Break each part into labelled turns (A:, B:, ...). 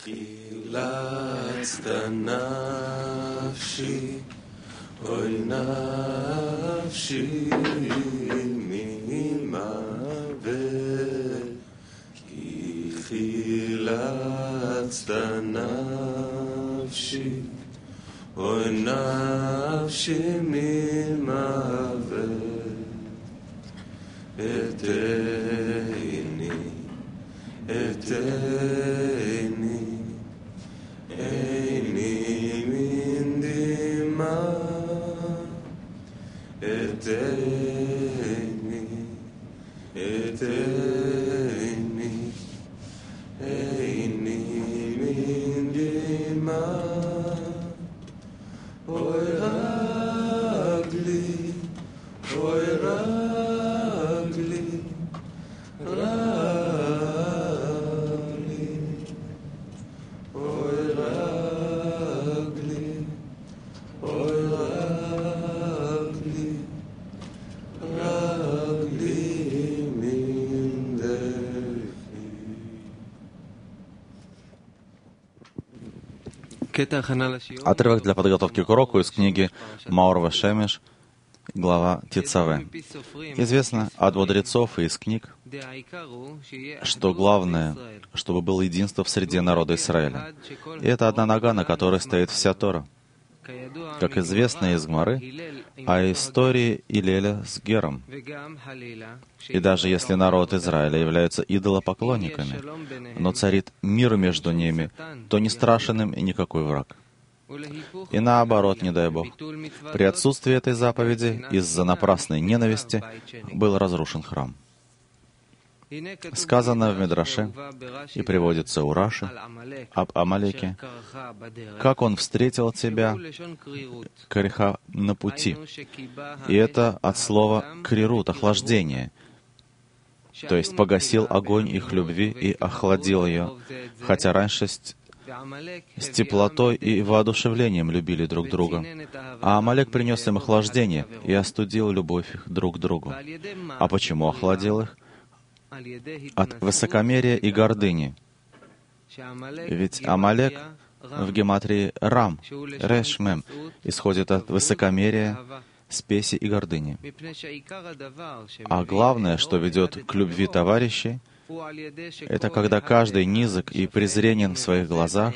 A: חילצת נפשי, אוי נפשי ממוות, כי חילצת נפשי, אוי נפשי ממוות, אתני, אתני, עיני מן דמעה, אתני, אתני, עיני מן דמעה, אוי רגלי, אוי רגלי, רגלי, אוי רגלי, אוי רגלי, רגלי מן דרכי.
B: Отрывок для подготовки к уроку из книги Маор Вашемеш, глава Тецаве. Известно от мудрецов и из книг, что главное, чтобы было единство в среде народа Израиля. И это одна нога, на которой стоит вся Тора. Как известно из Гмары, о истории Илеля с Гером. И даже если народ Израиля являются идолопоклонниками, но царит мир между ними, то не страшен им и никакой враг. И наоборот, не дай Бог, при отсутствии этой заповеди, из-за напрасной ненависти, был разрушен храм. Сказано в Мидраше, и приводится у Раши, об Амалеке, как он встретил тебя, кореха, на пути. И это от слова «крирут», охлаждение, то есть погасил огонь их любви и охладил ее, хотя раньше с теплотой и воодушевлением любили друг друга. А Амалек принес им охлаждение и остудил любовь их друг к другу. А почему охладил их? От высокомерия и гордыни. Ведь Амалек в гематрии Рам, Решмем, исходит от высокомерия, спеси и гордыни. А главное, что ведет к любви товарищей, это когда каждый низок и презренен в своих глазах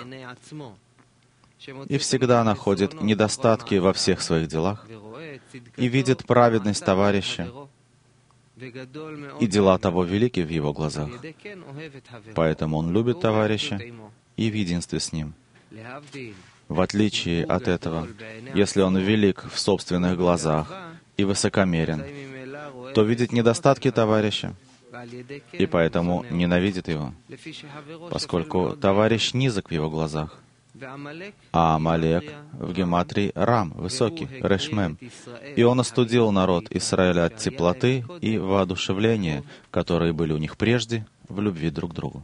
B: и всегда находит недостатки во всех своих делах и видит праведность товарища, и дела того велики в его глазах. Поэтому он любит товарища и в единстве с ним. В отличие от этого, если он велик в собственных глазах и высокомерен, то видит недостатки товарища, и поэтому ненавидит его, поскольку товарищ низок в его глазах. А Амалек в гематрии Рам, высокий, Решмем. И он остудил народ Израиля от теплоты и воодушевления, которые были у них прежде, в любви друг к другу.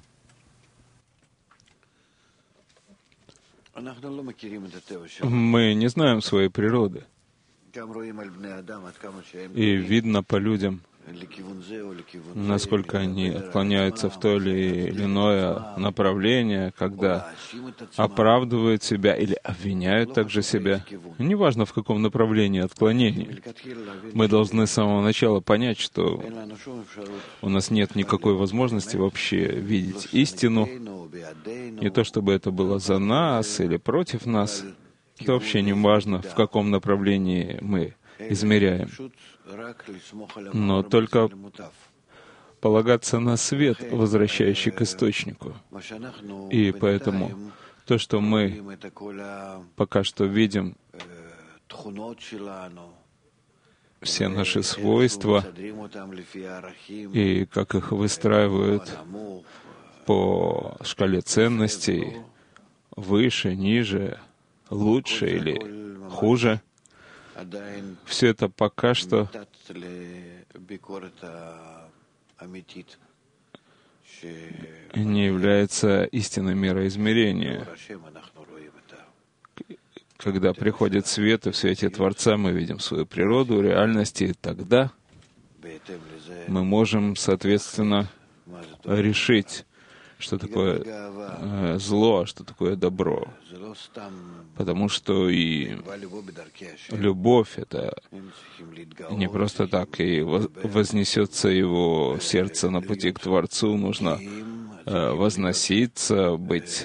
C: Мы не знаем своей природы. И видно по людям, насколько они отклоняются в то или иное направление, когда оправдывают себя или обвиняют также себя. Неважно, в каком направлении отклонения. Мы должны с самого начала понять, что у нас нет никакой возможности вообще видеть истину. Не то, чтобы это было за нас или против нас. Это вообще не важно, в каком направлении мы измеряем. Но только полагаться на свет, возвращающий к источнику. И поэтому то, что мы пока что видим, все наши свойства, и как их выстраивают по шкале ценностей, выше, ниже, лучше или хуже, все это пока что не является истинной мерой измерения. Когда приходит свет, и в свете Творца мы видим свою природу, реальность, и тогда мы можем, соответственно, решить, что такое зло, а что такое добро. Потому что и любовь — это не просто так, и вознесется его сердце на пути к Творцу, нужно возноситься,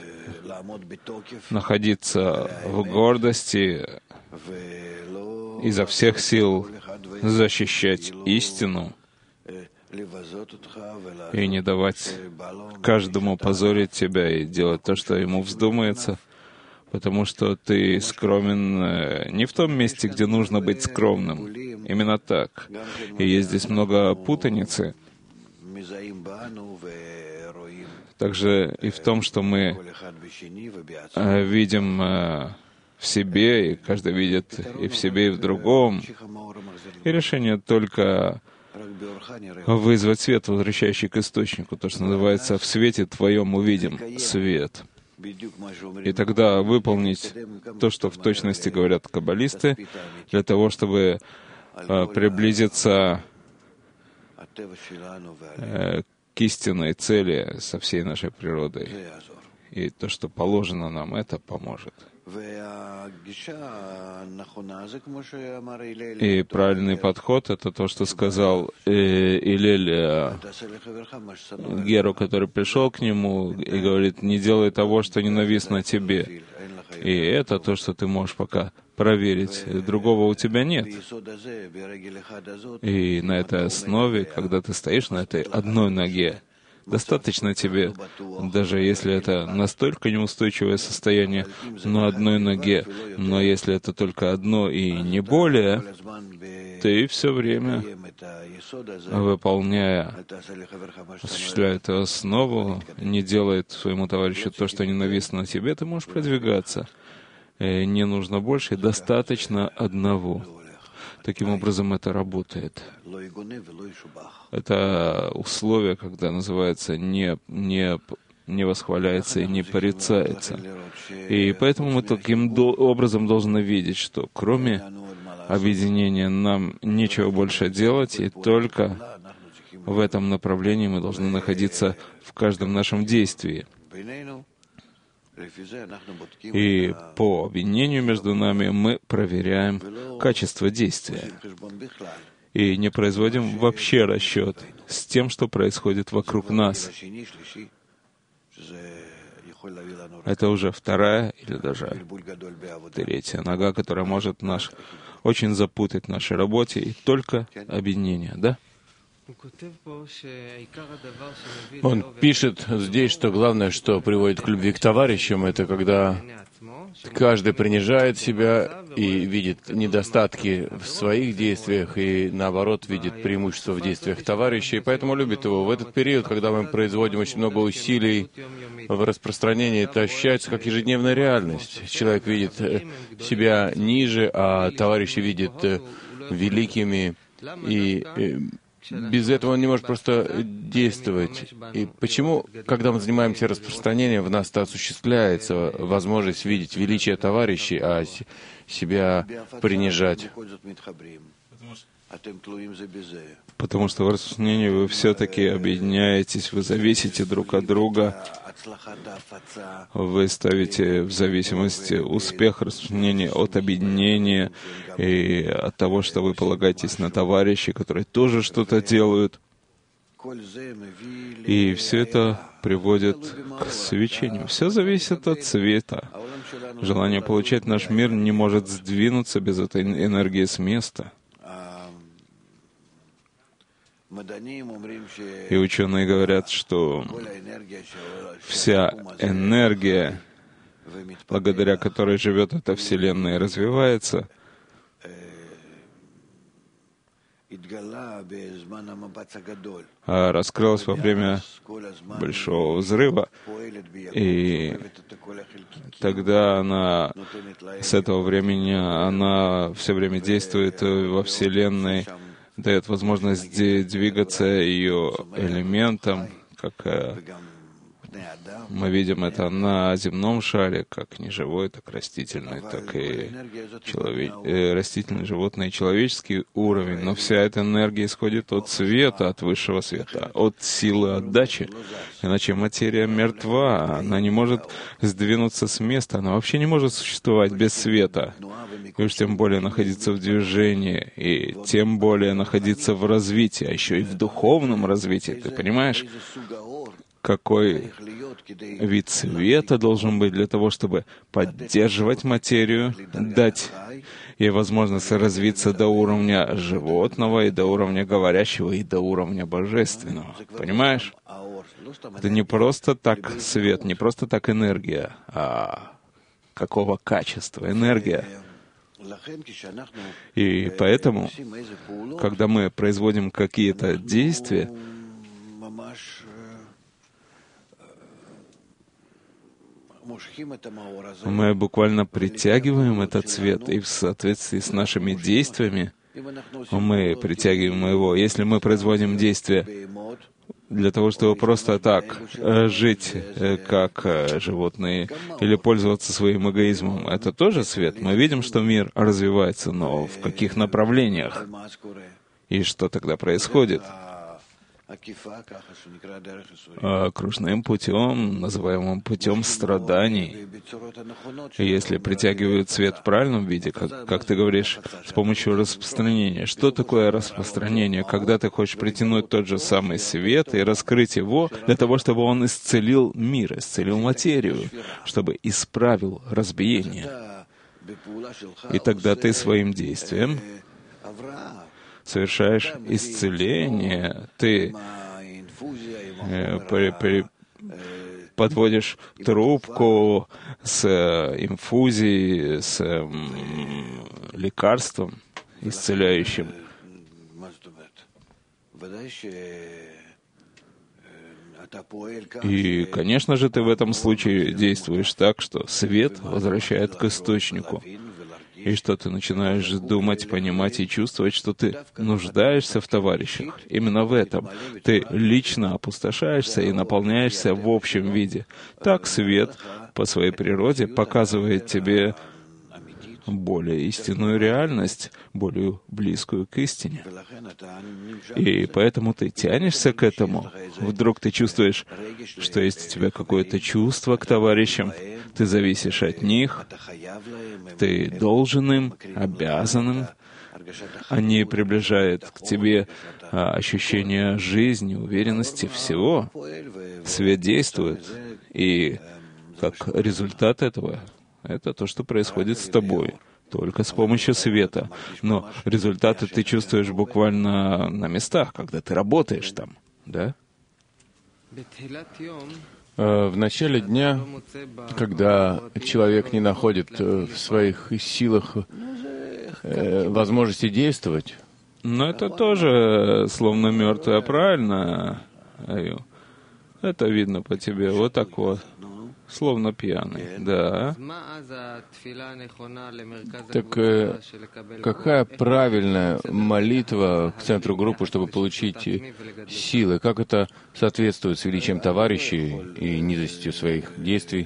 C: находиться в гордости, изо всех сил защищать истину и не давать каждому позорить тебя и делать то, что ему вздумается, потому что ты скромен не в том месте, где нужно быть скромным. Именно так. И есть здесь много путаницы. Также и в том, что мы видим в себе, и каждый видит и в себе, и в другом. И решение только вызвать свет, возвращающий к источнику, то, что называется «в свете твоем увидим свет». И тогда выполнить то, что в точности говорят каббалисты, для того, чтобы приблизиться к истинной цели со всей нашей природой. И то, что положено нам, это поможет. И правильный подход — это то, что сказал Илель Геру, который пришел к нему и говорит: «Не делай того, что ненавистно тебе». И это то, что ты можешь пока проверить. Другого у тебя нет. И на этой основе, когда ты стоишь на этой одной ноге, достаточно тебе, даже если это настолько неустойчивое состояние на одной ноге, но если это только одно и не более, ты все время, осуществляя эту основу, не делает своему товарищу то, что ненавистно тебе, ты можешь продвигаться. Не нужно больше, достаточно одного. Таким образом, это работает. Это условие, когда называется не восхваляется и не порицается. И поэтому мы таким образом должны видеть, что кроме объединения нам нечего больше делать, и только в этом направлении мы должны находиться в каждом нашем действии. И по объединению между нами мы проверяем качество действия и не производим вообще расчет с тем, что происходит вокруг нас. Это уже вторая или даже третья нога, которая может очень запутать в нашей работе, и только объединение, да?
D: Он пишет здесь, что главное, что приводит к любви к товарищам, это когда каждый принижает себя и видит недостатки в своих действиях, и наоборот видит преимущества в действиях товарища, и поэтому любит его. В этот период, когда мы производим очень много усилий в распространении, это ощущается как ежедневная реальность. Человек видит себя ниже, а товарищи видят великими, и без этого он не может просто действовать. И почему, когда мы занимаемся распространением, в нас-то осуществляется возможность видеть величие товарищей, а себя принижать?
C: Потому что в распространении вы все-таки объединяетесь, вы зависите друг от друга, вы ставите в зависимости успех распространения от объединения и от того, что вы полагаетесь на товарищей, которые тоже что-то делают. И все это приводит к свечению. Все зависит от цвета. Желание получать наш мир не может сдвинуться без этой энергии с места. И ученые говорят, что вся энергия, благодаря которой живет эта Вселенная и развивается, раскрылась во время Большого Взрыва, и тогда с этого времени она все время действует во Вселенной, дает возможность двигаться ее элементам, как Мы видим это на земном шаре, как неживой, так растительный, так и растительный, животный и человеческий уровень. Но вся эта энергия исходит от света, от высшего света, от силы отдачи. Иначе материя мертва, она не может сдвинуться с места, она вообще не может существовать без света. И уж тем более находиться в движении, и тем более находиться в развитии, а еще и в духовном развитии. Ты понимаешь, какой вид света должен быть для того, чтобы поддерживать материю, дать ей возможность развиться до уровня животного, и до уровня говорящего, и до уровня божественного. Понимаешь? Это не просто так свет, не просто так энергия, а какого качества энергия. И поэтому, когда мы производим какие-то действия, мы буквально притягиваем этот свет, и в соответствии с нашими действиями мы притягиваем его. Если мы производим действия для того, чтобы просто так жить, как животные, или пользоваться своим эгоизмом, это тоже свет. Мы видим, что мир развивается, но в каких направлениях? И что тогда происходит? Кружным путем, называемым путем страданий. Если притягивают свет в правильном виде, как ты говоришь, с помощью распространения. Что такое распространение? Когда ты хочешь притянуть тот же самый свет и раскрыть его для того, чтобы он исцелил мир, исцелил материю, чтобы исправил разбиение. И тогда ты своим действием совершаешь исцеление, ты подводишь трубку с инфузией, с лекарством исцеляющим. И, конечно же, ты в этом случае действуешь так, что свет возвращает к источнику. И что ты начинаешь думать, понимать и чувствовать, что ты нуждаешься в товарищах. Именно в этом. Ты лично опустошаешься и наполняешься в общем виде. Так свет по своей природе показывает тебе более истинную реальность, более близкую к истине. И поэтому ты тянешься к этому. Вдруг ты чувствуешь, что есть у тебя какое-то чувство к товарищам, ты зависишь от них, ты должен им, обязан им. Они приближают к тебе ощущение жизни, уверенности, всего. Свет действует. И как результат этого, это то, что происходит с тобой, только с помощью света. Но результаты ты чувствуешь буквально на местах, когда ты работаешь там, да?
D: В начале дня, когда человек не находит в своих силах возможности действовать,
C: но это тоже словно мертвое, правильно? Это видно по тебе, вот так вот. Словно пьяный, да.
D: Так какая правильная молитва к центру группы, чтобы получить силы? Как это соответствует с величием товарищей и низостью своих действий?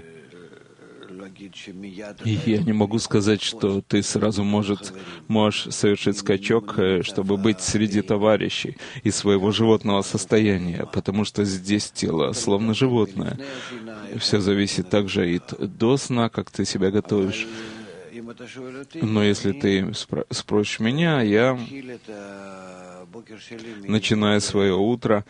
C: И я не могу сказать, что ты сразу можешь совершить скачок, чтобы быть среди товарищей из своего животного состояния, потому что здесь тело словно животное. Все зависит также и до сна, как ты себя готовишь. Но если ты спросишь меня, я начинаю свое утро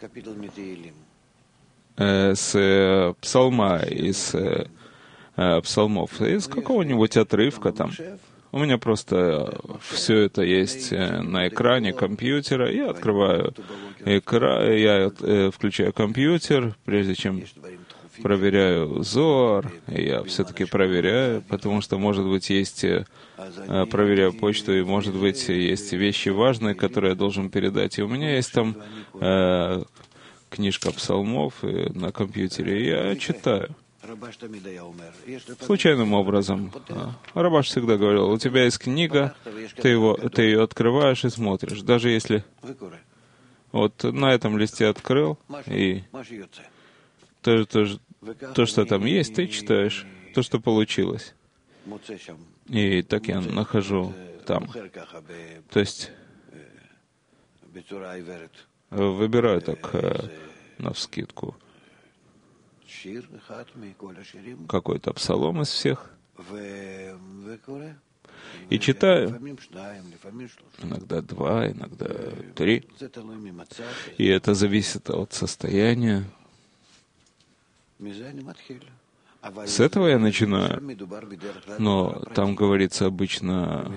C: с псалма, из псалмов, из какого-нибудь отрывка там. У меня просто все это есть на экране компьютера. Я открываю экран, я включаю компьютер, прежде чем проверяю Зоар. Я все-таки проверяю, потому что, может быть, есть... проверяю почту, и, может быть, есть вещи важные, которые я должен передать. И у меня есть там книжка псалмов на компьютере, и я читаю. Случайным образом. Рабаш всегда говорил, у тебя есть книга, ты ее открываешь и смотришь. Даже если вот на этом листе открыл, и то, что там есть, ты читаешь, то, что получилось. И так я нахожу там. То есть выбираю так навскидку какой-то псалом из всех и читаю. Иногда 2, иногда 3. И это зависит от состояния. С этого я начинаю, но там говорится обычно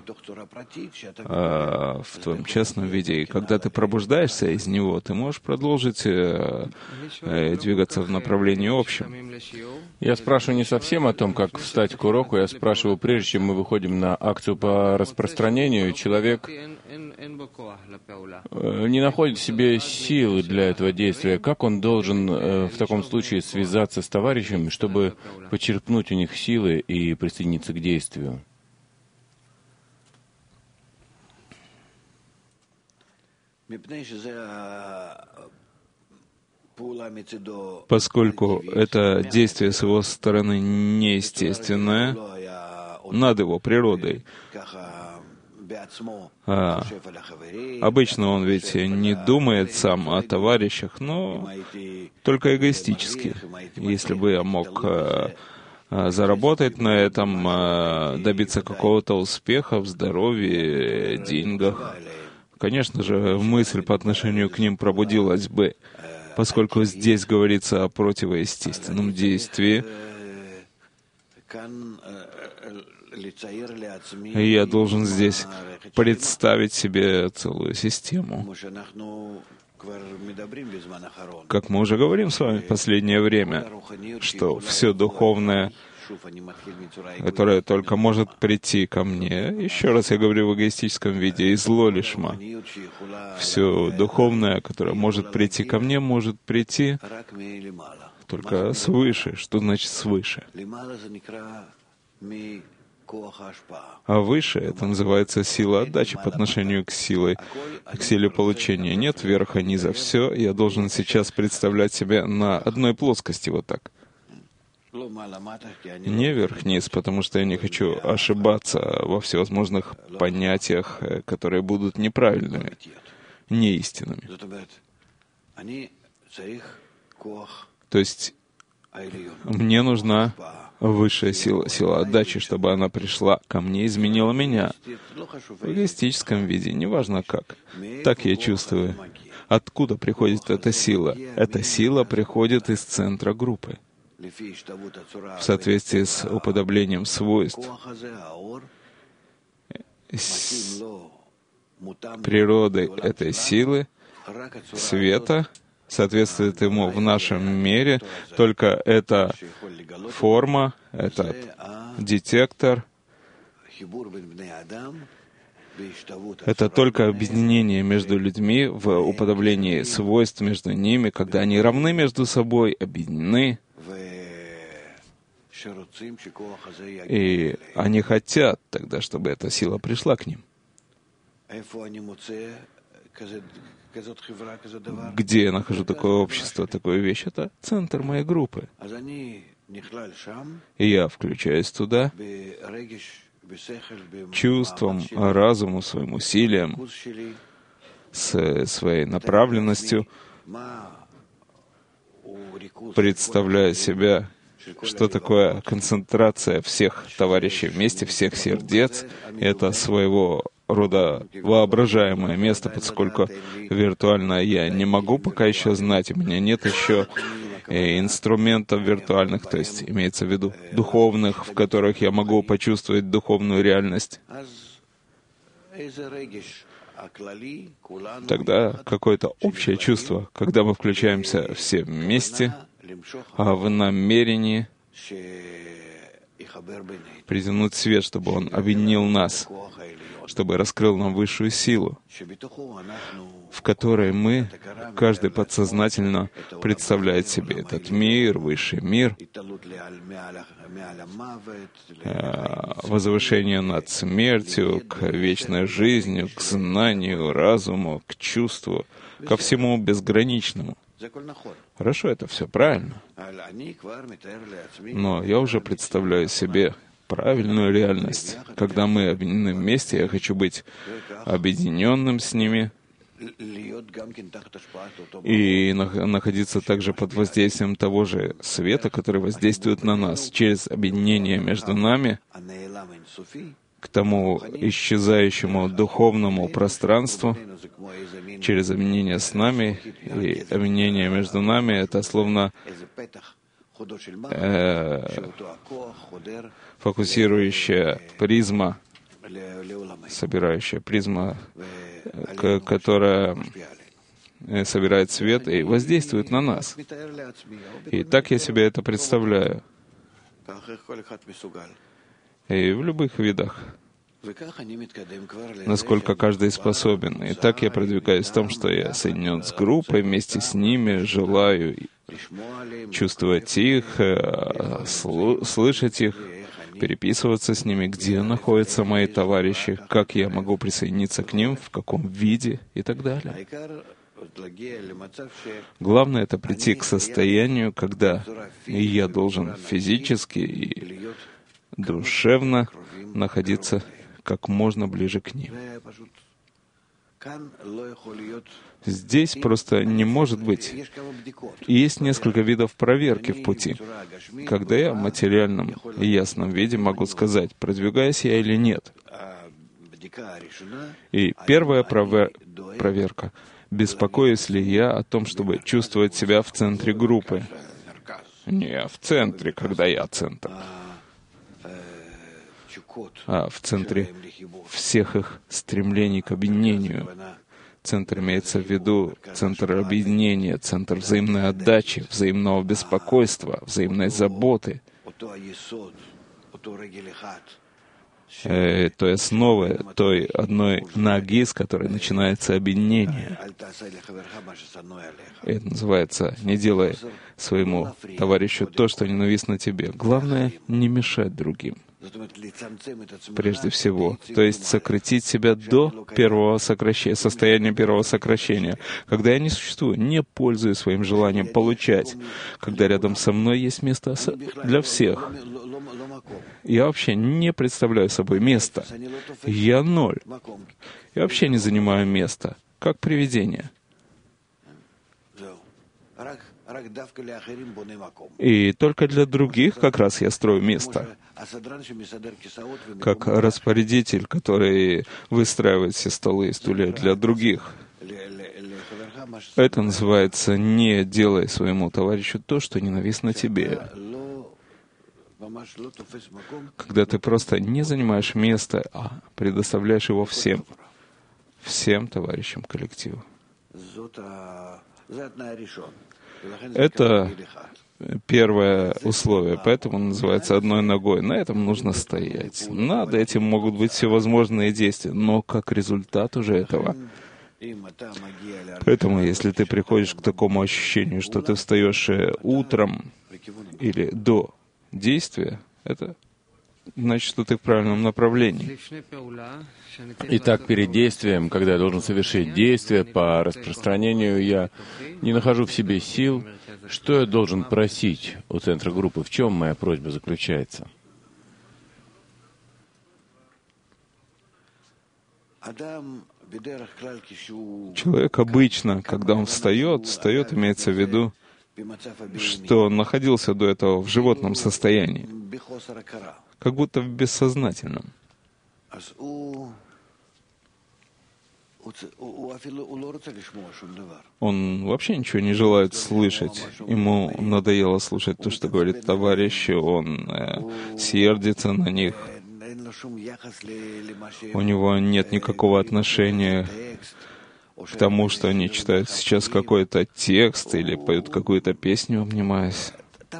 C: в твоем частном виде, и когда ты пробуждаешься из него, ты можешь продолжить двигаться в направлении общем.
D: Я спрашиваю не совсем о том, как встать к уроку, я спрашиваю, прежде чем мы выходим на акцию по распространению, человек не находит в себе силы для этого действия. Как он должен в таком случае связаться с товарищами, чтобы почерпнуть у них силы и присоединиться к действию?
C: Поскольку это действие с его стороны неестественное, над его природой. Обычно он ведь не думает сам о товарищах, но только эгоистически. Если бы я мог заработать на этом, добиться какого-то успеха в здоровье, деньгах, конечно же, мысль по отношению к ним пробудилась бы, поскольку здесь говорится о противоестественном действии. И я должен здесь представить себе целую систему. Как мы уже говорим с вами в последнее время, что все духовное, которое только может прийти ко мне, еще раз я говорю в эгоистическом виде, из лолишма, все духовное, которое может прийти ко мне, может прийти только свыше. Что значит свыше? А выше это называется сила отдачи по отношению к силе получения. Нет верха, низа. Все я должен сейчас представлять себя на одной плоскости, вот так. Не вверх-вниз, потому что я не хочу ошибаться во всевозможных понятиях, которые будут неправильными, неистинными. То есть мне нужна высшая сила отдачи, чтобы она пришла ко мне, изменила меня в эгоистическом виде, неважно как. Так я чувствую. Откуда приходит эта сила? Эта сила приходит из центра группы. В соответствии с уподоблением свойств, с природой этой силы, света, соответствует ему в нашем мире, только эта форма, этот детектор, это только объединение между людьми в уподоблении свойств между ними, когда они равны между собой, объединены, и они хотят тогда, чтобы эта сила пришла к ним. Где я нахожу такое общество, такую вещь? Это центр моей группы. И я включаюсь туда чувством, разумом, своим усилием, с своей направленностью, представляя себя, что такое концентрация всех товарищей вместе, всех сердец. Это своего рода воображаемое место, поскольку виртуально я не могу пока еще знать, у меня нет еще инструментов виртуальных, то есть имеется в виду духовных, в которых я могу почувствовать духовную реальность. Тогда какое-то общее чувство, когда мы включаемся все вместе, а в намерении притянуть свет, чтобы он объединил нас, чтобы раскрыл нам высшую силу, в которой мы, каждый подсознательно представляет себе этот мир, высший мир, возвышение над смертью, к вечной жизни, к знанию, разуму, к чувству, ко всему безграничному. Хорошо, это все правильно. Но я уже представляю себе правильную реальность. Когда мы объединены вместе, я хочу быть объединенным с ними и находиться также под воздействием того же света, который воздействует на нас через объединение между нами к тому исчезающему духовному пространству, через объединение с нами, и объединение между нами — это словно фокусирующая призма, собирающая призма, которая собирает свет и воздействует на нас. И так я себе это представляю. И в любых видах, насколько каждый способен. И так я продвигаюсь в том, что я соединен с группой, вместе с ними, желаю чувствовать их, слышать их, переписываться с ними, где находятся мои товарищи, как я могу присоединиться к ним, в каком виде и так далее. Главное — это прийти к состоянию, когда я должен физически и душевно находиться как можно ближе к ним. Здесь просто не может быть. Есть несколько видов проверки в пути. Когда я в материальном и ясном виде могу сказать, продвигаюсь я или нет. И первая проверка — беспокоюсь ли я о том, чтобы чувствовать себя в центре группы. Не в центре, когда я центр, а в центре всех их стремлений к объединению. Центр имеется в виду центр объединения, центр взаимной отдачи, взаимного беспокойства, взаимной заботы, той основы, той одной ноги, с которой начинается объединение. Это называется «не делай своему товарищу то, что ненавистно тебе». Главное — не мешать другим. Прежде всего, то есть сократить себя до первого сокращения, состояния первого сокращения, когда я не существую, не пользуюсь своим желанием получать, когда рядом со мной есть место для всех. Я вообще не представляю собой место. Я ноль. Я вообще не занимаю места, как привидение. И только для других как раз я строю место. Как распорядитель, который выстраивает все столы и стулья для других. Это называется «не делай своему товарищу то, что ненавистно тебе». Когда ты просто не занимаешь место, а предоставляешь его всем товарищам коллектива. Это первое условие, поэтому он называется одной ногой. На этом нужно стоять. Над этим могут быть всевозможные действия, но как результат уже этого. Поэтому, если ты приходишь к такому ощущению, что ты встаешь утром или до действия, это значит, что ты в правильном направлении.
D: Итак, перед действием, когда я должен совершить действие по распространению, я не нахожу в себе сил. Что я должен просить у центра группы? В чем моя просьба заключается?
C: Человек обычно, когда он встает, имеется в виду, что он находился до этого в животном состоянии, как будто в бессознательном. Он вообще ничего не желает слышать. Ему надоело слушать то, что говорит товарищ, он сердится на них. У него нет никакого отношения к тому, что они читают сейчас какой-то текст или поют какую-то песню, обнимаясь.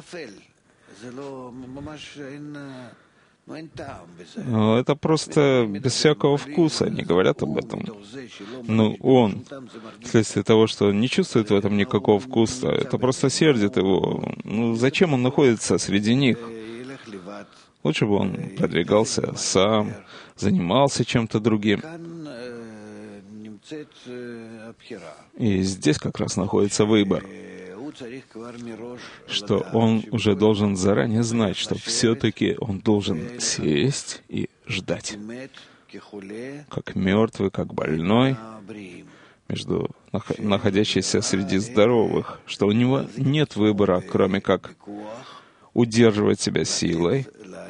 C: Это просто без всякого вкуса, они говорят об этом. Но он, вследствие того, что он не чувствует в этом никакого вкуса, это просто сердит его. Зачем он находится среди них? Лучше бы он продвигался сам, занимался чем-то другим. И здесь как раз находится выбор. что он уже должен заранее знать, что все-таки он должен сесть и ждать, как мертвый, как больной, находящийся среди здоровых, что у него нет выбора, кроме как удерживать себя силой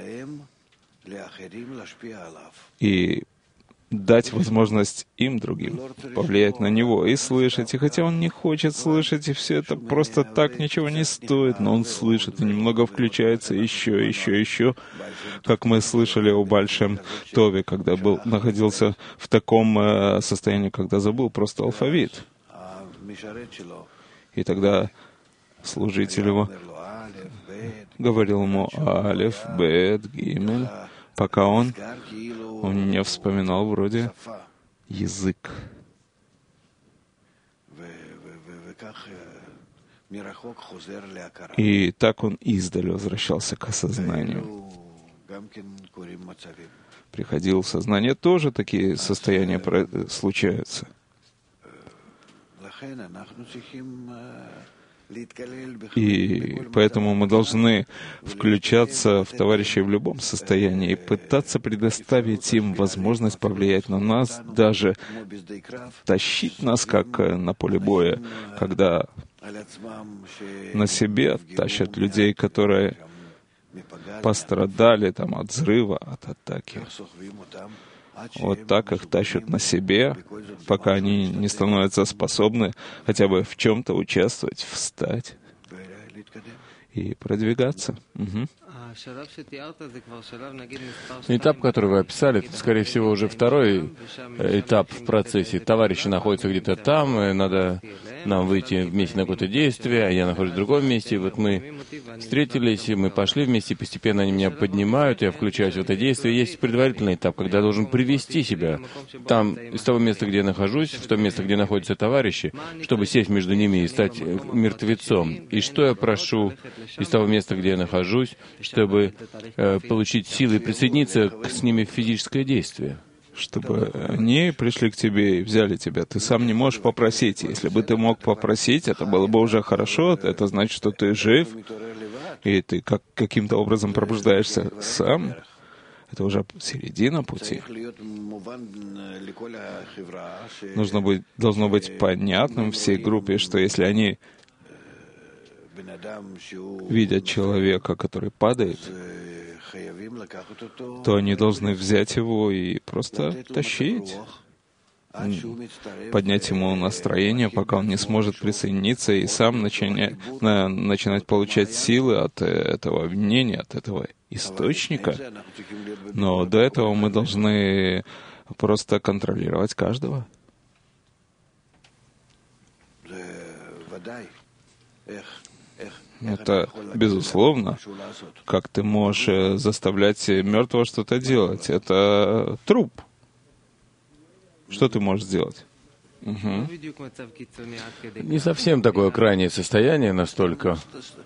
C: и дать возможность им, другим, повлиять на него и слышать. И хотя он не хочет слышать, и все это просто так ничего не стоит, но он слышит и немного включается еще, как мы слышали о Бааль Шем Тове, когда находился в таком состоянии, когда забыл просто алфавит. И тогда служитель его говорил ему Алеф, Бет, Гимель, пока он не вспоминал вроде язык. И так он издали возвращался к осознанию. Приходил в сознание, тоже такие состояния случаются. И поэтому мы должны включаться в товарищей в любом состоянии и пытаться предоставить им возможность повлиять на нас, даже тащить нас, как на поле боя, когда на себе тащат людей, которые пострадали там, от взрыва, от атаки. Вот так их тащат на себе, пока они не становятся способны хотя бы в чем-то участвовать, встать и продвигаться. Угу.
D: Этап, который вы описали, это, скорее всего, уже второй этап в процессе. Товарищи находятся где-то там, и надо нам выйти вместе на какое-то действие, а я нахожусь в другом месте. И вот мы встретились, и мы пошли вместе, и постепенно они меня поднимают, я включаюсь в это действие. Есть предварительный этап, когда я должен привести себя там, из того места, где я нахожусь, в то место, где находятся товарищи, чтобы сесть между ними и стать мертвецом. И что я прошу из того места, где я нахожусь, чтобы получить силы и присоединиться с ними в физическое действие?
C: Чтобы они пришли к тебе и взяли тебя. Ты сам не можешь попросить. Если бы ты мог попросить, это было бы уже хорошо. Это значит, что ты жив, и ты каким-то образом пробуждаешься сам. Это уже середина пути. Должно быть понятным всей группе, что если они видят человека, который падает, то они должны взять его и просто тащить, поднять ему настроение, пока он не сможет присоединиться и сам начинать получать силы от этого обвинения, от этого источника. Но до этого мы должны просто контролировать каждого. Это, безусловно, как ты можешь заставлять мертвого что-то делать. Это труп. Что ты можешь сделать? Угу.
D: Не совсем такое крайнее состояние настолько.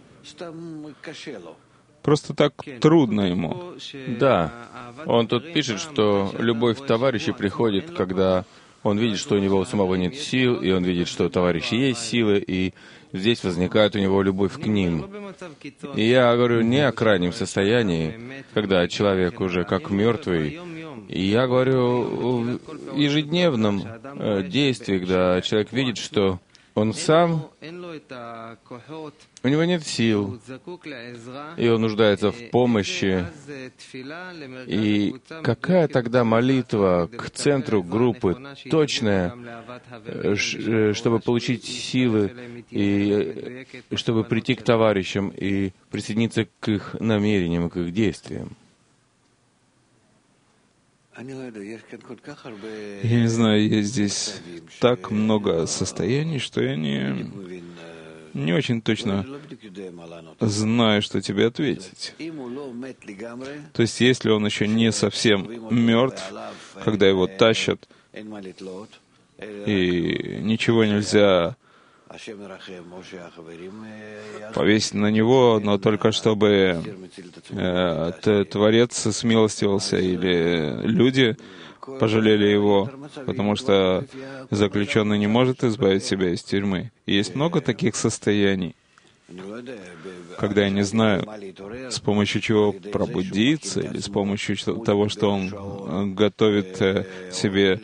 C: Просто так трудно ему.
D: Да. Он тут пишет, что любовь товарища приходит, когда он видит, что у него у самого нет сил, и он видит, что у товарища есть силы, и здесь возникает у него любовь к ним. И я говорю не о крайнем состоянии, когда человек уже как мертвый. И я говорю о ежедневном действии, когда человек видит, что он сам, у него нет сил, и он нуждается в помощи. И какая тогда молитва к центру группы, точная, чтобы получить силы, и чтобы прийти к товарищам и присоединиться к их намерениям, к их действиям?
C: Я не знаю, есть здесь так много состояний, что я не очень точно знаю, что тебе ответить. То есть, если он еще не совсем мертв, когда его тащат, и ничего нельзя повесить на него, но только чтобы Творец смилостивился или люди пожалели его, потому что заключенный не может избавить себя из тюрьмы. И есть много таких состояний. когда я не знаю, с помощью чего пробудиться, или с помощью того, что он готовит себе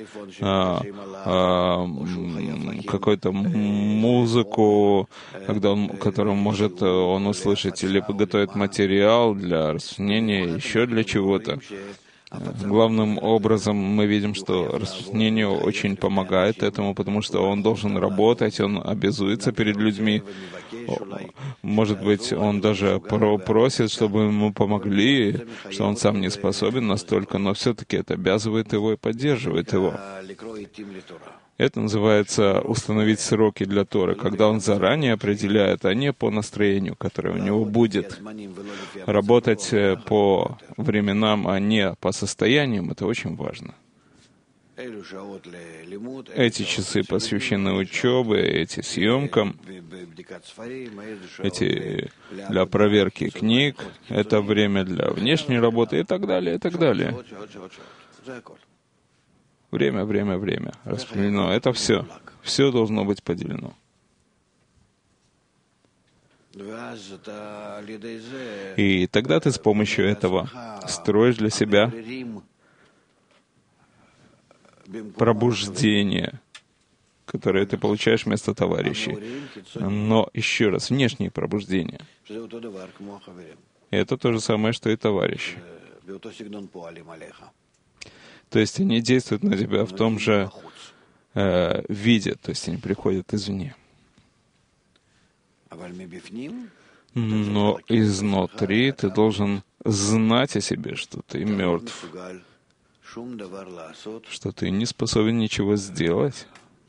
C: какую-то музыку, которую может он услышать, или готовит материал для распространения, еще для чего-то. Главным образом мы видим, что распространение очень помогает этому, потому что он должен работать, он обязуется перед людьми. Может быть, он даже просит, чтобы ему помогли, что он сам не способен настолько, но все-таки это обязывает его и поддерживает его. Это называется установить сроки для Торы, когда он заранее определяет, а не по настроению, которое у него будет. Работать по временам, а не по состояниям, это очень важно. Эти часы посвящены учебе, эти съемкам, эти для проверки книг, это время для внешней работы и так далее, и так далее. Время, время, время распределено. Это все. Все должно быть поделено. И тогда ты с помощью этого строишь для себя пробуждение, которое ты получаешь вместо товарищей. Но еще раз, внешнее пробуждение. Это то же самое, что и товарищи. То есть они действуют на тебя в том же виде, то есть они приходят извне. Но изнутри ты должен знать о себе, что ты мертв, что ты не способен ничего сделать.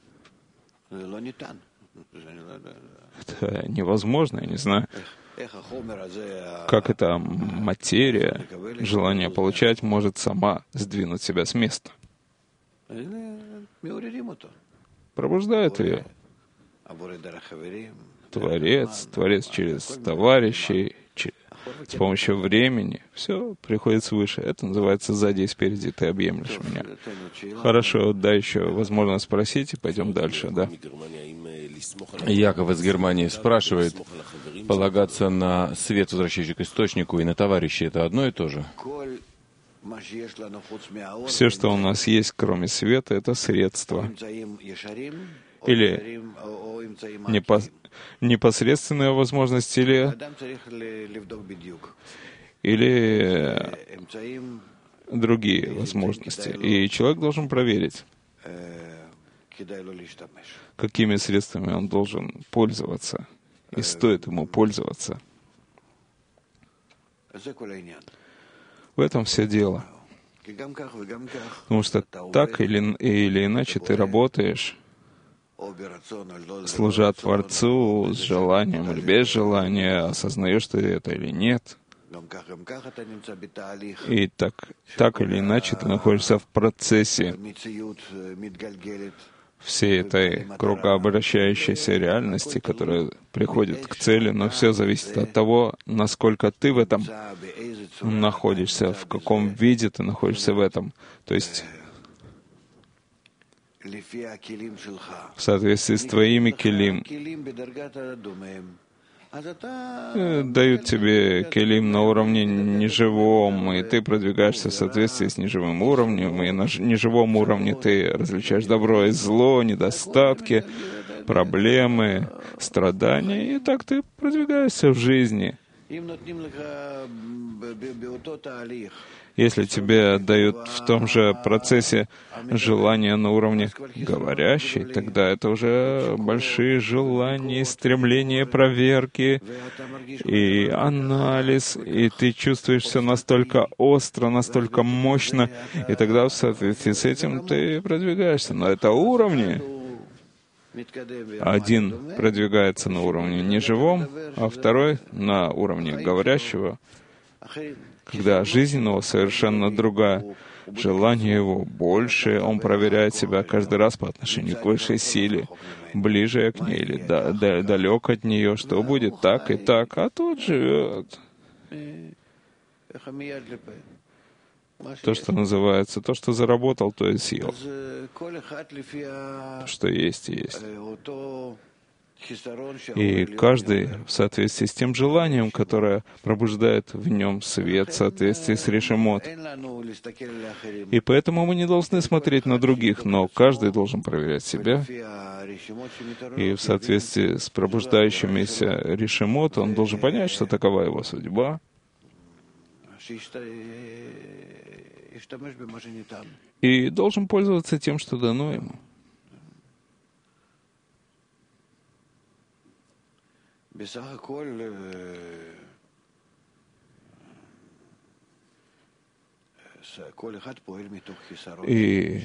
C: Это невозможно, я не знаю. Как эта материя, желание получать, может сама сдвинуть себя с места. Пробуждает ее. Творец через товарищей, с помощью времени. Все приходит свыше. Это называется «сзади и спереди ты объемлешь меня». Хорошо, дай еще возможность спросить, и пойдем дальше, да?
D: Яков из Германии спрашивает, полагаться на свет, возвращающий к источнику, и на товарищей — это одно и то же?
C: Все, что у нас есть, кроме света, это средства. Или непосредственная возможность, или другие возможности. И человек должен проверить, какими средствами он должен пользоваться, и стоит ему пользоваться. В этом все дело. Потому что так или иначе ты работаешь, служа Творцу с желанием или без желания, осознаешь ты это или нет. И так или иначе ты находишься в процессе всей этой кругообращающейся реальности, которая приходит к цели, но все зависит от того, насколько ты в этом находишься, в каком виде ты находишься в этом. То есть в соответствии с твоими келим. Дают тебе келим на уровне неживом, и ты продвигаешься в соответствии с неживым уровнем, и на неживом уровне ты различаешь добро и зло, недостатки, проблемы, страдания, и так ты продвигаешься в жизни. Если тебе дают в том же процессе желания на уровне говорящей, тогда это уже большие желания, стремления, проверки и анализ, и ты чувствуешь все настолько остро, настолько мощно, и тогда в соответствии с этим ты продвигаешься. Но это уровни. Один продвигается на уровне неживом, а второй на уровне говорящего, когда жизнь его совершенно другая, желание его больше, он проверяет себя каждый раз по отношению к высшей силе, ближе к ней или далек от нее, что будет так и так, а тут живет. То, что называется, то, что заработал, то и съел. Что есть и есть. И каждый в соответствии с тем желанием, которое пробуждает в нем свет в соответствии с решемот. И поэтому мы не должны смотреть на других, но каждый должен проверять себя. И в соответствии с пробуждающимися решемот он должен понять, что такова его судьба. И должен пользоваться тем, что дано ему. И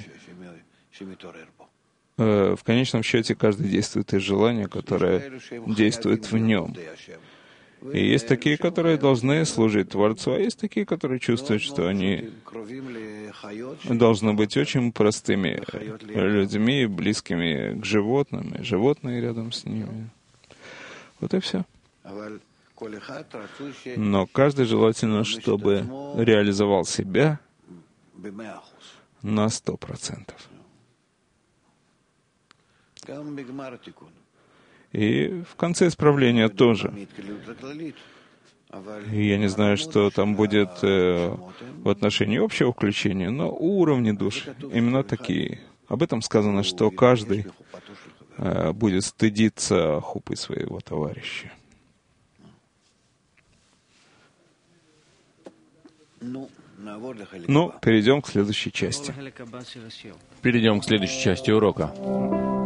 C: в конечном счете каждый действует из желания, которое действует в нем. И есть такие, которые должны служить Творцу, а есть такие, которые чувствуют, что они должны быть очень простыми людьми, близкими к животным, и животные рядом с ними. Вот и все. Но каждый желательно, чтобы реализовал себя на 100%. И в конце исправления тоже. И я не знаю, что там будет в отношении общего включения, но уровни душ именно такие. Об этом сказано, что каждый будет стыдиться хупы своего товарища. Ну, перейдем к следующей части.
D: Перейдем к следующей части урока.